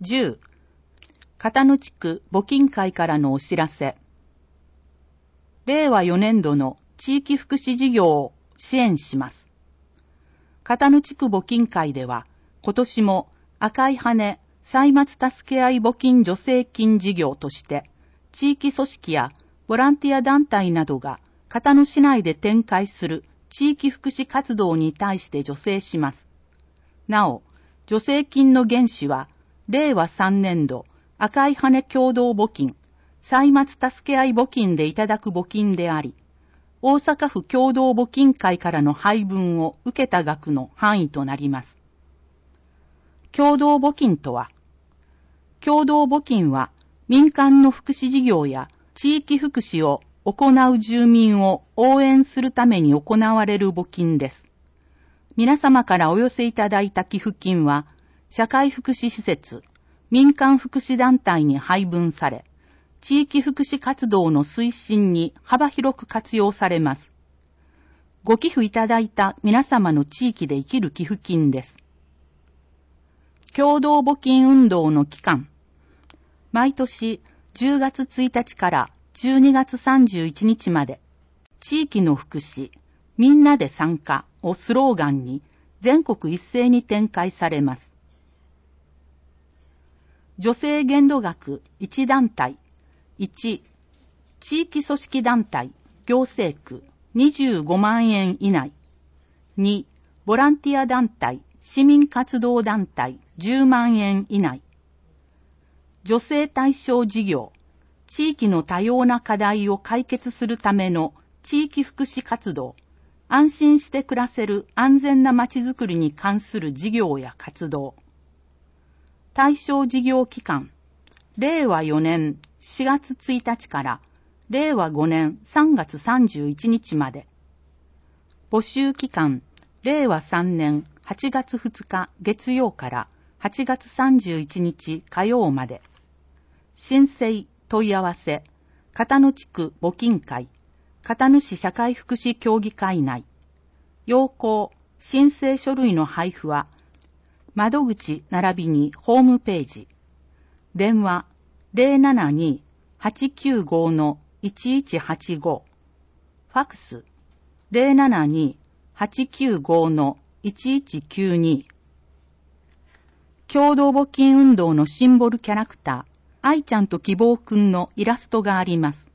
10、片野地区募金会からのお知らせ。令和4年度の地域福祉事業を支援します。片野地区募金会では、今年も赤い羽歳末助け合い募金助成金事業として、地域組織やボランティア団体などが片野市内で展開する地域福祉活動に対して助成します。なお、助成金の原資は、令和3年度赤い羽共同募金、歳末助け合い募金でいただく募金であり、大阪府共同募金会からの配分を受けた額の範囲となります。共同募金とは、共同募金は民間の福祉事業や地域福祉を行う住民を応援するために行われる募金です。皆様からお寄せいただいた寄付金は、社会福祉施設、民間福祉団体に配分され、地域福祉活動の推進に幅広く活用されます。ご寄付いただいた皆様の地域で生きる寄付金です。共同募金運動の期間、毎年10月1日から12月31日まで、地域の福祉、みんなで参加をスローガンに全国一斉に展開されます。助成限度額1団体、1、地域組織団体、行政区25万円以内。2、ボランティア団体、市民活動団体10万円以内。助成対象事業、地域の多様な課題を解決するための地域福祉活動、安心して暮らせる安全なまちづくりに関する事業や活動。対象事業期間、令和4年4月1日から令和5年3月31日まで。募集期間、令和3年8月2日月曜から8月31日火曜まで。申請問い合わせ、片野地区募金会、片野市社会福祉協議会内。要項、申請書類の配布は、窓口並びにホームページ。電話 072-895-1185。ファクス 072-895-1192。共同募金運動のシンボルキャラクター、愛ちゃんと希望くんのイラストがあります。